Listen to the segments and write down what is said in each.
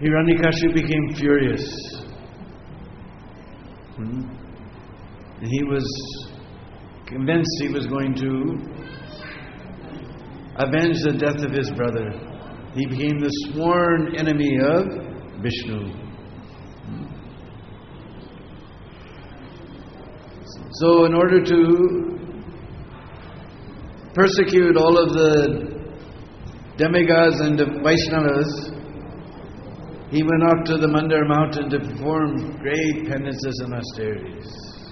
Hiranyakashipu became furious. And he was convinced he was going to avenge the death of his brother. He became the sworn enemy of Vishnu. So in order to persecute all of the demigods and the Vaishnavas, he went up to the Mandar mountain to perform great penances and austerities.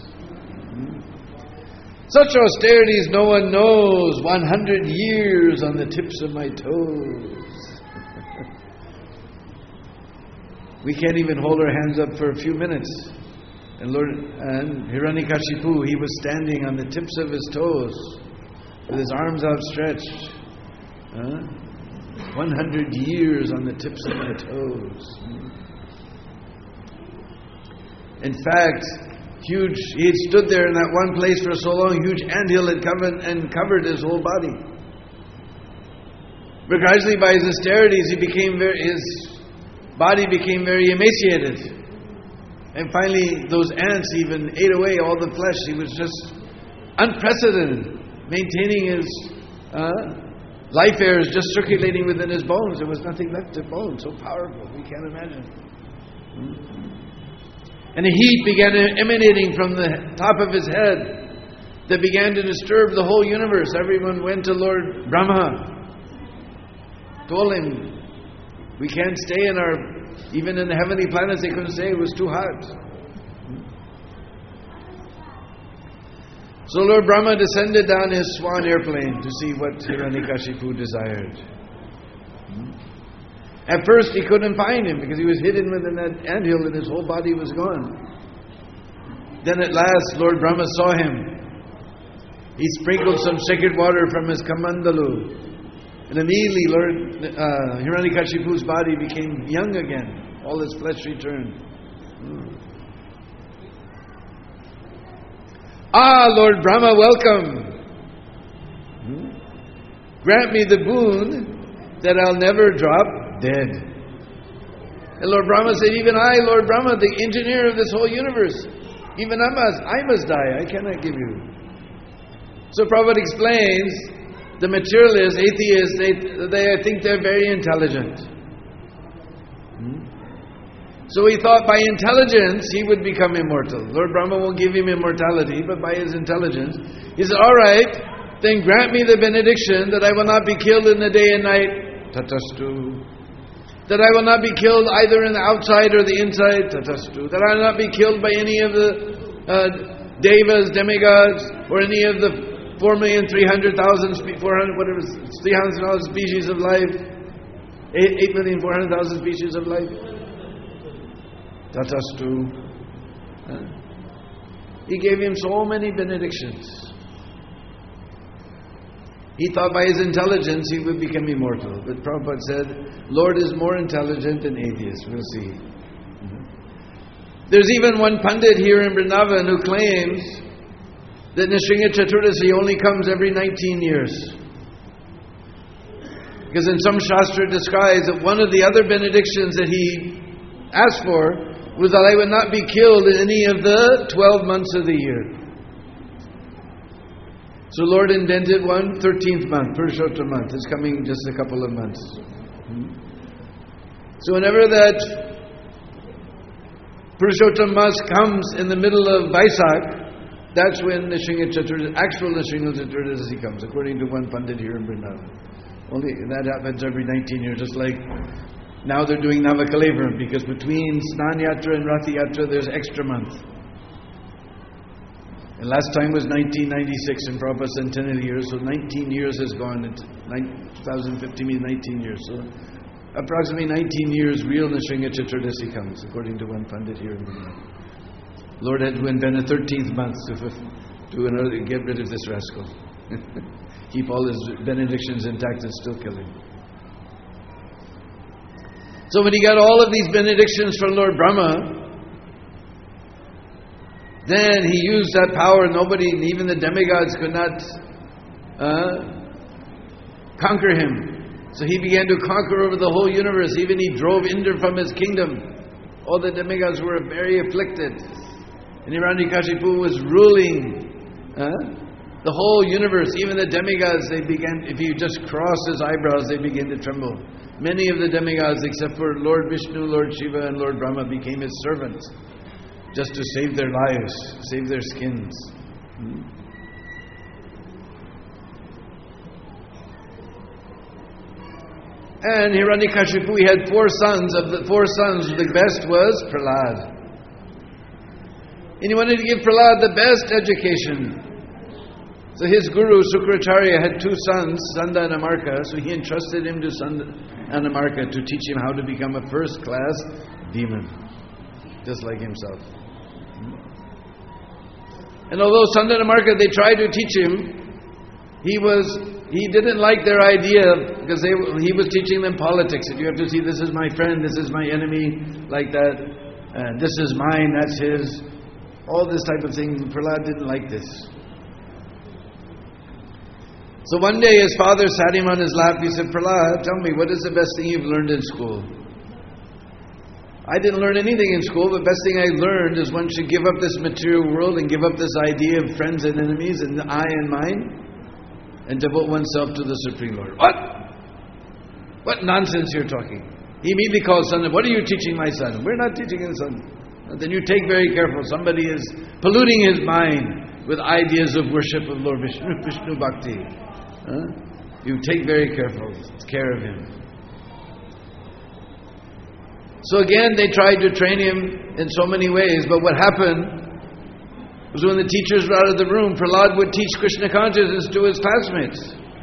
Such austerities no one knows. 100 years on the tips of my toes. We can't even hold our hands up for a few minutes. And Hiranyakashipu, he was standing on the tips of his toes with his arms outstretched. 100 years on the tips of my toes. In fact, he had stood there in that one place for so long, huge anthill had covered his whole body. But gradually by his austerities, his body became very emaciated. And finally, those ants even ate away all the flesh. He was just unprecedented, maintaining his life airs just circulating within his bones. There was nothing left of bones. So powerful, we can't imagine. And a heat began emanating from the top of his head that began to disturb the whole universe. Everyone went to Lord Brahma, told him, we can't stay even in the heavenly planets they couldn't stay, it was too hot. So Lord Brahma descended down his swan airplane to see what Hiranyakashipu desired. At first he couldn't find him because he was hidden within that anthill and his whole body was gone. Then at last Lord Brahma saw him. He sprinkled some sacred water from his kamandalu. And immediately Hiranyakashipu's body became young again. All his flesh returned. Ah, Lord Brahma, welcome. Grant me the boon that I'll never drop dead. And Lord Brahma said, even I, Lord Brahma, the engineer of this whole universe, even I must die. I cannot give you. So Prabhupada explains, the materialists, atheists, they think they're very intelligent. So he thought by intelligence he would become immortal. Lord Brahma won't give him immortality, but by his intelligence. He said, alright, then grant me the benediction that I will not be killed in the day and night. Tatastu. That I will not be killed either in the outside or the inside. Tatastu. That I will not be killed by any of the devas, demigods, or any of the 4,300,000 species of life. 8,400,000 species of life. Tatastu. He gave him so many benedictions. He thought by his intelligence he would become immortal. But Prabhupada said, Lord is more intelligent than atheists. We'll see. There's even one Pandit here in Vrindavan who claims that Nrsimha Chaturdasi only comes every 19 years. Because in some Shastra it describes that one of the other benedictions that he asked for was that I would not be killed in any of the 12 months of the year. So Lord invented one 13th month, Purushottam month. It's coming just a couple of months. So whenever that Purushottam month comes in the middle of Vaisak, that's when actual Nrsimha Chaturdasi comes, according to one Pandit here in Vrindavan. Only that happens every 19 years, just like now they're doing Navakalevaram, because between Snan Yatra and Rath Yatra there's extra month. And last time was 1996 in Prabhupada's centenary year, so 19 years has gone. 2050 means 19 years. So approximately 19 years real Nrsimha Chaturdasi comes, according to one Pandit here in Vrindavan. Lord had to invent a 13th month to get rid of this rascal. Keep all his benedictions intact and still kill him. So when he got all of these benedictions from Lord Brahma, then he used that power. Nobody, even the demigods, could not conquer him. So he began to conquer over the whole universe. Even he drove Indra from his kingdom. All the demigods were very afflicted. And Hiranyakashipu was ruling the whole universe. Even the demigods, they began, if you just cross his eyebrows, they began to tremble. Many of the demigods, except for Lord Vishnu, Lord Shiva and Lord Brahma, became his servants just to save their lives, save their skins. And Hiranyakashipu, he had 4 sons. Of the 4 sons, the best was Prahlad. And he wanted to give Prahlad the best education. So his guru, Sukracharya, had 2 sons, Sanda and Amarka. So he entrusted him to Sanda and Amarka to teach him how to become a first-class demon, just like himself. And although Sanda and Amarka, they tried to teach him, he didn't like their idea, because he was teaching them politics. If you have to see, this is my friend, this is my enemy, like that, and this is mine, that's his, all this type of thing. Prahlad didn't like this. So one day his father sat him on his lap. He said, Prahlad, tell me, what is the best thing you've learned in school? I didn't learn anything in school. The best thing I learned is one should give up this material world and give up this idea of friends and enemies and I and mine, and devote oneself to the Supreme Lord. What nonsense you're talking. He immediately called son. What are you teaching my son? We're not teaching his son. Then you take very careful. Somebody is polluting his mind with ideas of worship of Lord Vishnu, Vishnu Bhakti. You take very careful care of him. So again, they tried to train him in so many ways, but what happened was when the teachers were out of the room, Prahlad would teach Krishna consciousness to his classmates.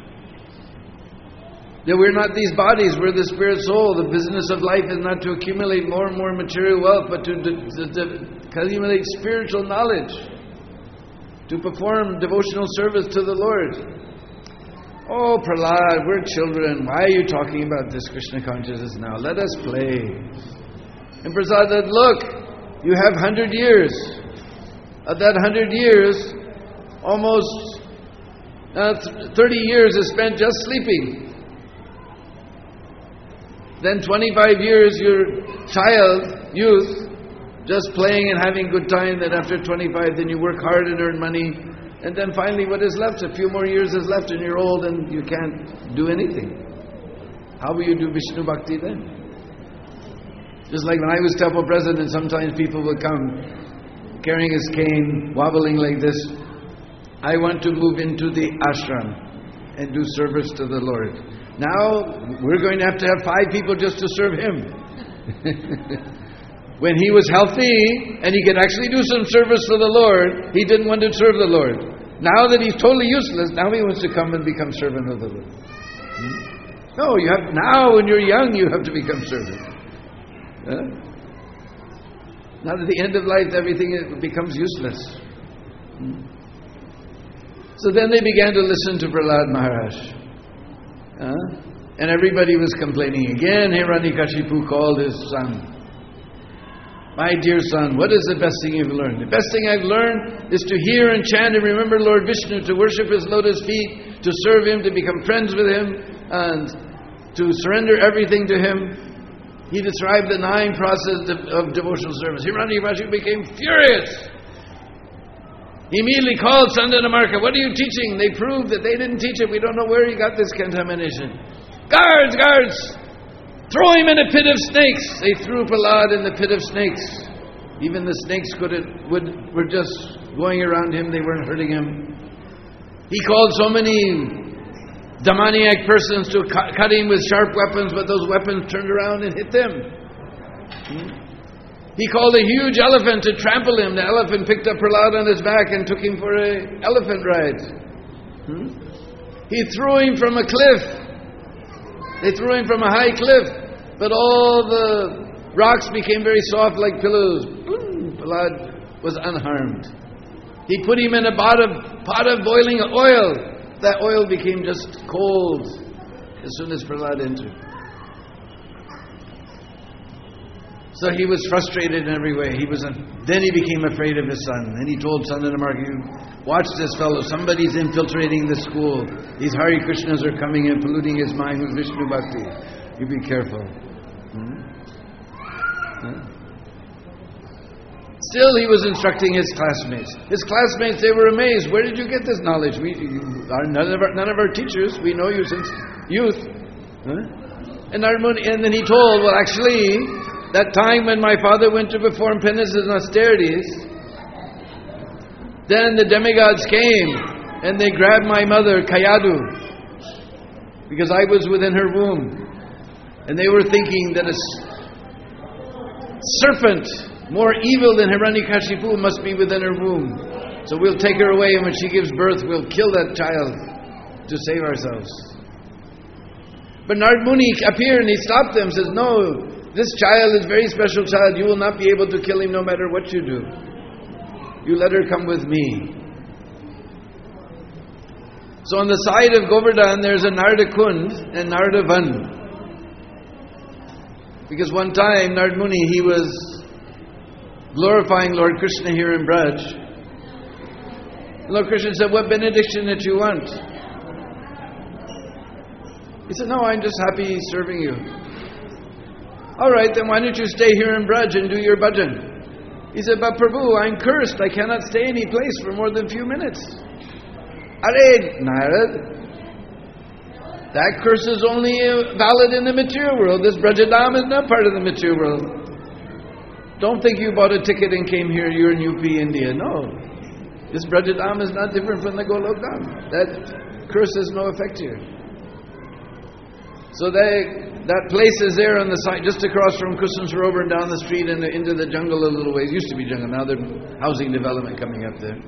That we're not these bodies, we're the spirit soul. The business of life is not to accumulate more and more material wealth, but to accumulate spiritual knowledge, to perform devotional service to the Lord. Oh, Prahlad, we're children. Why are you talking about this Krishna consciousness now? Let us play. And Prahlad said, look, you have 100 years. Of that 100 years, almost 30 years is spent just sleeping. Then 25 years, your youth, just playing and having good time. Then after 25, then you work hard and earn money. And then finally what is left? A few more years is left and you're old and you can't do anything. How will you do Vishnu Bhakti then? Just like when I was temple president, sometimes people would come carrying his cane, wobbling like this. I want to move into the ashram and do service to the Lord. Now we're going to have 5 people just to serve him. When he was healthy and he could actually do some service for the Lord, he didn't want to serve the Lord. Now that he's totally useless, now he wants to come and become servant of the Lord. No, now when you're young, you have to become servant. Now at the end of life, everything becomes useless. So then they began to listen to Prahlad Maharaj. And everybody was complaining. Again, Hiranyakashipu called his son. My dear son, what is the best thing you've learned? The best thing I've learned is to hear and chant and remember Lord Vishnu, to worship his lotus feet, to serve him, to become friends with him, and to surrender everything to him. He described the 9 processes of devotional service. Hiranyakashipu became furious. He immediately called Sanda and Amarka. What are you teaching? They proved that they didn't teach it. We don't know where he got this contamination. Guards! Guards! Throw him in a pit of snakes. They threw Prahlad in the pit of snakes. Even the snakes were just going around him. They weren't hurting him. He called so many demoniac persons to cut him with sharp weapons, but those weapons turned around and hit them. He called a huge elephant to trample him. The elephant picked up Prahlad on his back and took him for an elephant ride. He threw him from a cliff. They threw him from a high cliff, but all the rocks became very soft like pillows. Prahlad was unharmed. He put him in a pot of boiling oil. That oil became just cold as soon as Prahlad entered. So he was frustrated in every way. Then he became afraid of his son. And he told Sandanamaharaj, watch this fellow, somebody's infiltrating the school. These Hare Krishnas are coming and polluting his mind with Vishnu Bhakti. You be careful. Still he was instructing his classmates. His classmates, they were amazed. Where did you get this knowledge? None of our teachers, we know you since youth. And then he told, well actually, that time when my father went to perform penances and austerities, then the demigods came and they grabbed my mother, Kayadu, because I was within her womb. And they were thinking that a serpent more evil than Hiranyakashipu must be within her womb. So we'll take her away, and when she gives birth, we'll kill that child to save ourselves. But Narad Muni appeared and he stopped them, says, no, this child is a very special child. You will not be able to kill him no matter what you do. You let her come with me. So on the side of Govardhan, there's a Narada Kund and Narada Van. Because one time, Narad Muni, he was glorifying Lord Krishna here in Braj. Lord Krishna said, what benediction did you want? He said, no, I'm just happy serving you. Alright, then why don't you stay here in Braj and do your bhajan? He said, but Prabhu, I'm cursed. I cannot stay any place for more than a few minutes. Arey, Narad, that curse is only valid in the material world. This Brajadam is not part of the material world. Don't think you bought a ticket and came here, you're in UP, India. No. This Brajadam is not different from the Golok Dham. That curse has no effect here. So that place is there on the side, just across from Kusum Sarovar and down the street and into the jungle a little way. It used to be jungle, now there's housing development coming up there.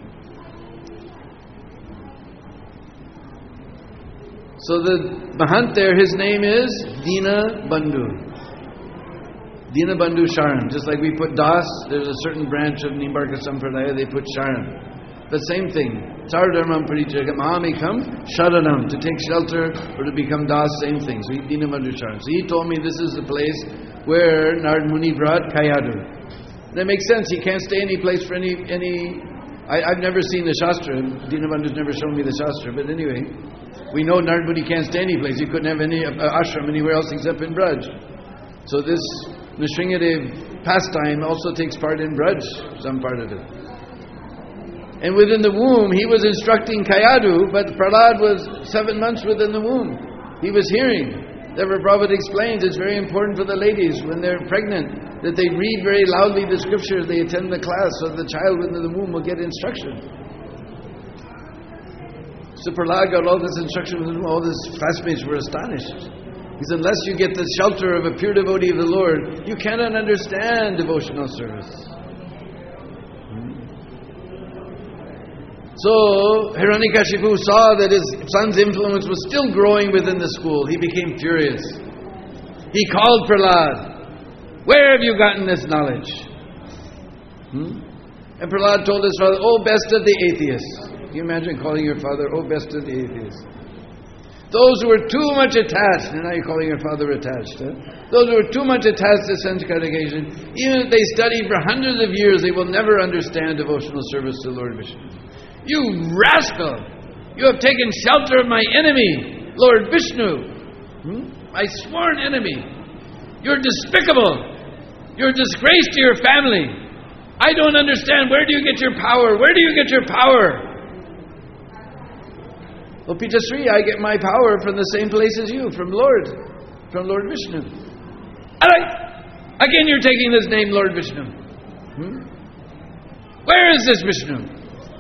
So the Mahant there, his name is Dina Bandhu. Dina Bandhu Sharan. Just like we put Das, there's a certain branch of Nimbarka Sampradaya, they put Sharan. The same thing. Sardharmam Parichayam Mahamekam Sharanam. To take shelter or to become Das, same thing. So Dina Bandhu Sharan. So he told me this is the place where Narad Muni brought Kayadu. That makes sense. He can't stay any place for any I've never seen the Shastra. Dina Bandhu's never shown me the Shastra. But anyway, we know Narad Muni can't stay any place. He couldn't have any ashram anywhere else except in Braj. So this Nrsingadev pastime also takes part in Braj, some part of it. And within the womb, he was instructing Kayadu, but Prahlad was 7 months within the womb. He was hearing. Therefore Prabhupada explains it's very important for the ladies when they're pregnant that they read very loudly the scriptures, they attend the class so the child within the womb will get instruction. So Prahlad got all this instruction, all his classmates were astonished. He said, unless you get the shelter of a pure devotee of the Lord, you cannot understand devotional service. So Hiranyakashipu saw that his son's influence was still growing within the school. He became furious. He called Prahlad. Where have you gotten this knowledge? And Prahlad told his father, oh, best of the atheists. Can you imagine calling your father, oh, best of the atheists? Those who were too much attached, and now you're calling your father attached, huh? Those who were too much attached to sense gratification, even if they studied for hundreds of years, they will never understand devotional service to Lord Vishnu. You rascal! You have taken shelter of my enemy, Lord Vishnu, my sworn enemy. You're despicable. You're a disgrace to your family. I don't understand. Where do you get your power? Where do you get your power? Well, Pitasri, I get my power from the same place as you, from Lord Vishnu. Alright, again you're taking this name, Lord Vishnu. Where is this Vishnu?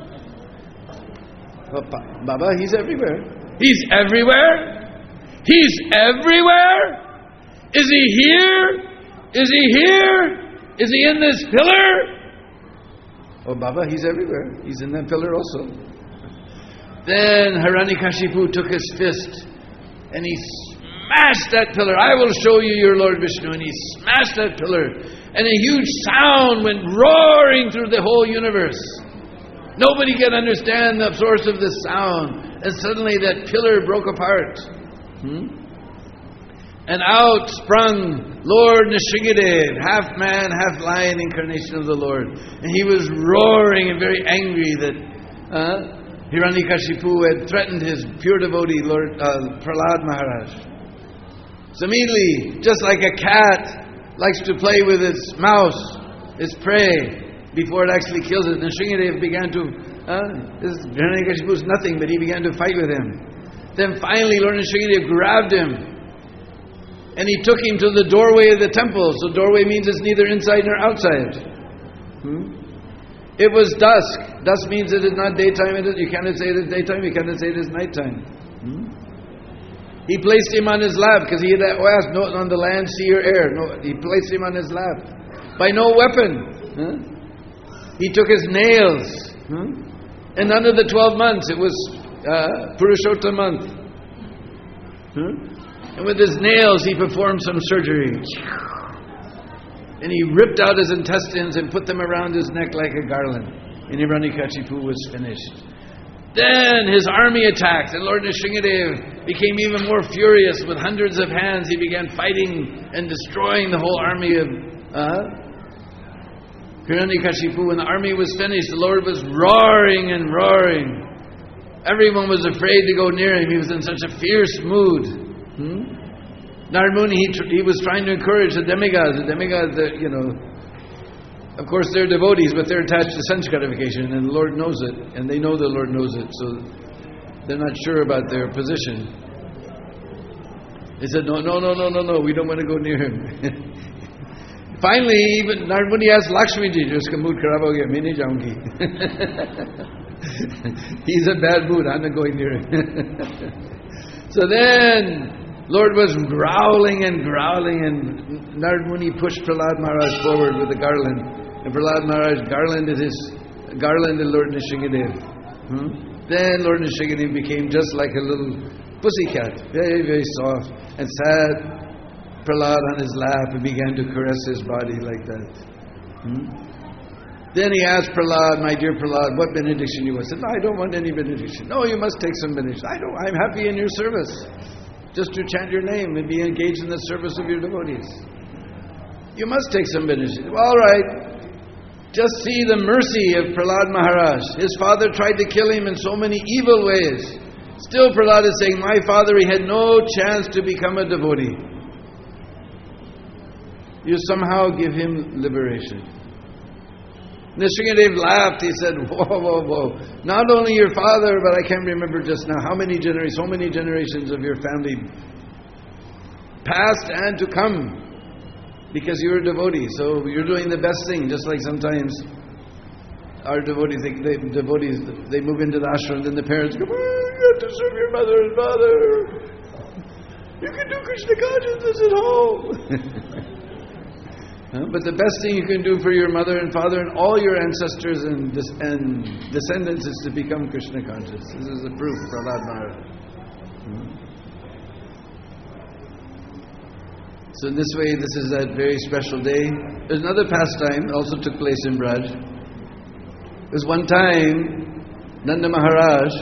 Well, Baba, he's everywhere. He's everywhere? He's everywhere? Is he here? Is he here? Is he in this pillar? Oh, Baba, he's everywhere. He's in that pillar also. Then Hiranyakashipu took his fist and he smashed that pillar. I will show you your Lord Vishnu. And he smashed that pillar. And a huge sound went roaring through the whole universe. Nobody can understand the source of this sound. And suddenly that pillar broke apart. And out sprung Lord Nrsingadev, half man, half lion incarnation of the Lord. And he was roaring and very angry that Hiranyakashipu had threatened his pure devotee, Lord Prahlad Maharaj. So immediately, just like a cat likes to play with its mouse, its prey, before it actually kills it, Nrsingadev began to, Hiranyakashipu was nothing, but he began to fight with him. Then finally Lord Nrsingadev grabbed him and he took him to the doorway of the temple. So doorway means it's neither inside nor outside. It was dusk. Dusk means it is not daytime. You cannot say it is daytime, you cannot say it is nighttime. He placed him on his lap because he had asked, no, on the land, sea or air. No, he placed him on his lap. By no weapon. He took his nails. And under the 12 months, it was Purushottam month. And with his nails, he performed some surgery. And he ripped out his intestines and put them around his neck like a garland. And Hiranyakashipu was finished. Then his army attacked, and Lord Nrsingadev became even more furious. With hundreds of hands, he began fighting and destroying the whole army of Hiranyakashipu. When the army was finished, the Lord was roaring and roaring. Everyone was afraid to go near him. He was in such a fierce mood. Narad Muni, he was trying to encourage the demigods. The demigods, of course they're devotees, but they're attached to sense gratification, and the Lord knows it, and they know the Lord knows it, so they're not sure about their position. They said, no, we don't want to go near him. Finally, even Narad Muni asked Lakshmi ji, "Uska mood kharab ho gaya, main nahi jaungi." He's in bad mood, I'm not going near him. So then Lord was growling, and Narad Muni pushed Prahlad Maharaj forward with the garland. And Prahlad Maharaj garlanded Lord Nrsingadev. Then Lord Nrsingadev became just like a little pussycat, very, very soft, and sat Prahlad on his lap and began to caress his body like that. Then he asked Prahlad, "My dear Prahlad, what benediction you want?" He said, "No, I don't want any benediction." "No, you must take some benediction." I'm happy in your service. Just to chant your name and be engaged in the service of your devotees. You must take some benediction. All right. Just see the mercy of Prahlad Maharaj. His father tried to kill him in so many evil ways. Still Prahlad is saying, my father, he had no chance to become a devotee. You somehow give him liberation. Nrsingadev laughed. He said, whoa. Not only your father, but I can't remember just now how many generations, so many generations of your family, past and to come, because you're a devotee. So you're doing the best thing. Just like sometimes our devotees, they move into the ashram, and then the parents go, you have to serve your mother and father. You can do Krishna consciousness at home. But the best thing you can do for your mother and father and all your ancestors and descendants is to become Krishna conscious. This is the proof, Prahlad Maharaj. So in this way, this is that very special day. There's another pastime also took place in Braj. There was one time, Nanda Maharaj,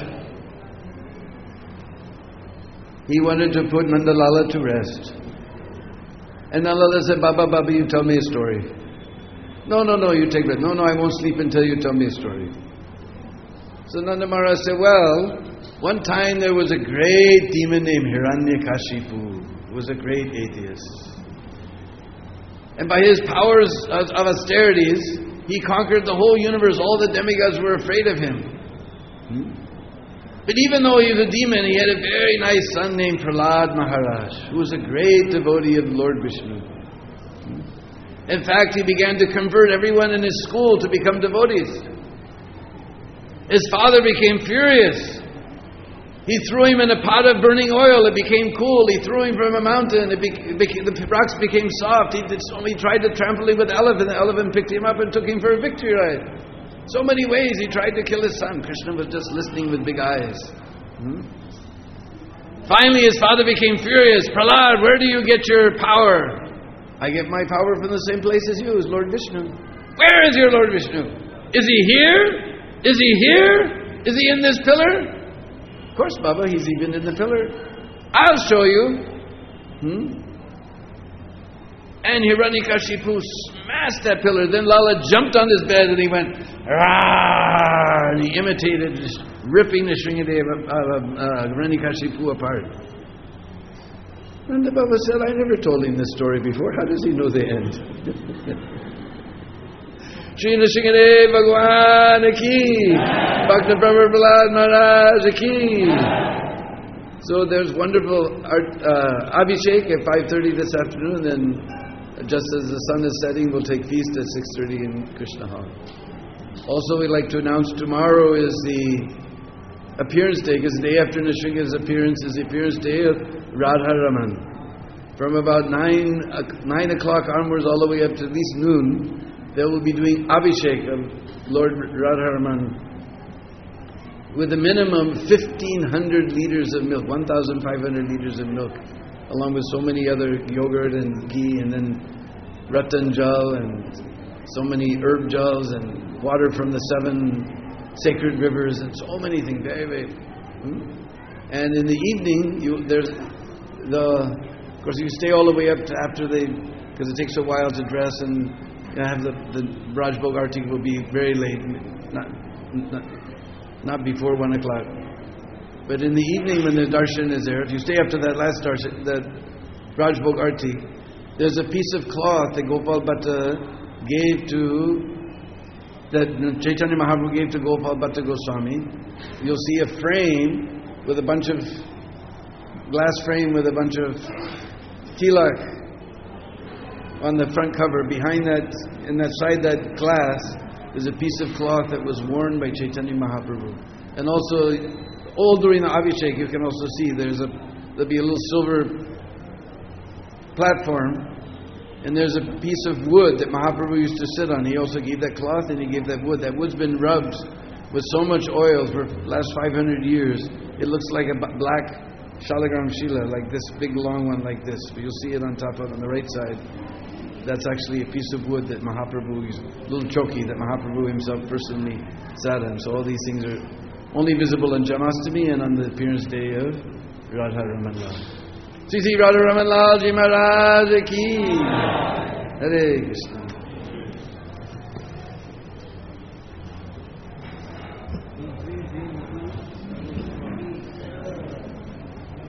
he wanted to put Nanda Lala to rest. And Nanda Lala said, Baba, you tell me a story. No, you take rest. No, I won't sleep until you tell me a story. So Nanda Maharaj said, well, one time there was a great demon named Hiranyakashipu. He was a great atheist. And by his powers of austerities, he conquered the whole universe. All the demigods were afraid of him. But even though he was a demon, he had a very nice son named Prahlad Maharaj, who was a great devotee of Lord Vishnu. In fact, he began to convert everyone in his school to become devotees. His father became furious. He threw him in a pot of burning oil. It became cool. He threw him from a mountain. The rocks became soft. He tried to trample him with the elephant. The elephant picked him up and took him for a victory ride. So many ways he tried to kill his son. Krishna was just listening with big eyes. Finally his father became furious. Prahlad, where do you get your power? I get my power from the same place as you, as Lord Vishnu. Where is your Lord Vishnu? Is he here? Is he here? Is he in this pillar? Of course, Baba, he's even in the pillar. I'll show you. And Hiranyakashipu smashed that pillar. Then Lala jumped on his bed and he went, "Rah!" And he imitated just ripping the Hiranyakashipu apart. And the Baba said, "I never told him this story before. How does he know the end?" Shri Nrsimhadev Bhagwan ki, Bhakta Prabhu Prahlad Maharaj ki. So there's wonderful Abhishek at 5:30 this afternoon, and just as the sun is setting, we'll take feast at 6:30 in Krishna Hall. Also, we'd like to announce tomorrow is the appearance day, because the day after Nrsimha's appearance is the appearance day of Radharaman. From about 9 o'clock onwards, all the way up to at least noon, they will be doing Abhishek of Lord Radharaman with a minimum 1,500 liters of milk, 1,500 liters of milk, along with so many other yogurt and ghee, and then Ratan Jal and so many herb jals and water from the 7 sacred rivers and so many things. Very, very. And in the evening, of course, you stay all the way up to after because it takes a while to dress, and have the Rajbhog Arti will be very late, not before 1 o'clock. But in the evening when the darshan is there, if you stay up to that last darshan, that Rajbhog Arti, there's a piece of cloth that Gopal Bhatta gave that Chaitanya Mahaprabhu gave to Gopal Bhatta Goswami. You'll see a frame with a bunch of glass frame with a bunch of tilak on the front cover. Behind that, inside that glass, is a piece of cloth that was worn by Chaitanya Mahaprabhu. And also, all during the Abhishek, you can also see there'll be a little silver platform, and there's a piece of wood that Mahaprabhu used to sit on. He also gave that cloth and he gave that wood. That wood's been rubbed with so much oil for the last 500 years. It looks like a black Shalagram Shila, like this big long one like this. But you'll see it on top of on the right side. That's actually a piece of wood that Mahaprabhu used, little choki that Mahaprabhu himself personally sat on. So all these things are only visible on Janmashtami and on the appearance day of Radharaman Lal. Sri Radharaman Lal Ji Maharaj ki. Hare Krishna.